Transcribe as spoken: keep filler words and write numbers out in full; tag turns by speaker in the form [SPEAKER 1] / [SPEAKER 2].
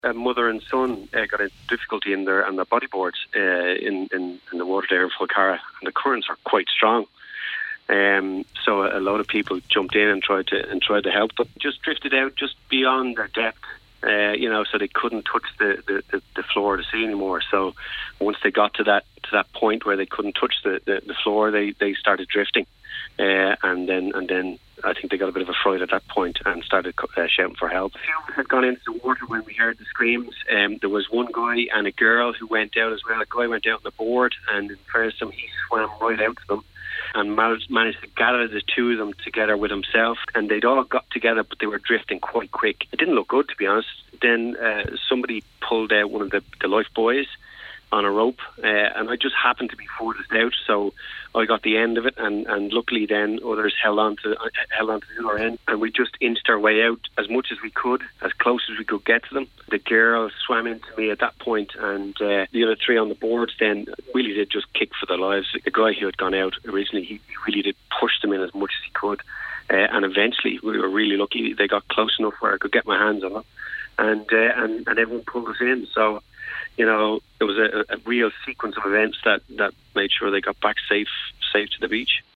[SPEAKER 1] A mother and son uh, got a difficulty in their on their bodyboards uh, in, in in the water there in Fulcarra, and the currents are quite strong. Um, so a, a lot of people jumped in and tried to and tried to help, but just drifted out just beyond their depth. Uh, you know, so they couldn't touch the, the, the, the floor of the sea anymore. So once they got to that to that point where they couldn't touch the, the, the floor, they, they started drifting, uh, and then and then I think they got a bit of a fright at that point and started uh, shouting for help. A few of us had gone into the water when we heard the screams. Um, there was one guy and a girl who went out as well. A guy went out on the board, and in fairness to him, he swam right out to them and managed, managed to gather the two of them together with himself, and they'd all got together, but they were drifting quite quick. It didn't look good, to be honest. Then uh, somebody pulled out one of the, the life buoys on a rope, uh, and I just happened to be furthest out, so I got the end of it, and, and luckily then others held on to uh, held on to the other end, and we just inched our way out as much as we could, as close as we could get to them. The girl swam into me at that point, and uh, the other three on the boards then really did just kick for their lives. The guy who had gone out originally, he really did push them in as much as he could, uh, and eventually we were really lucky. They got close enough where I could get my hands on them, and uh, and, and everyone pulled us in. So, you know, it was a, a real sequence of events that, that made sure they got back safe safe to the beach.